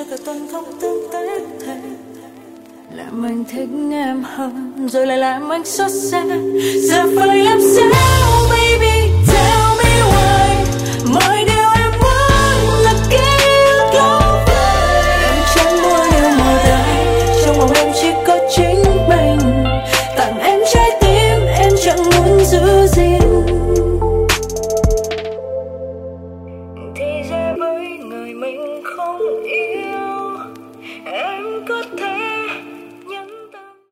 cả tuần không tương tác thề làm anh thích em hơn rồi lại làm anh xót xa giờ phải làm sao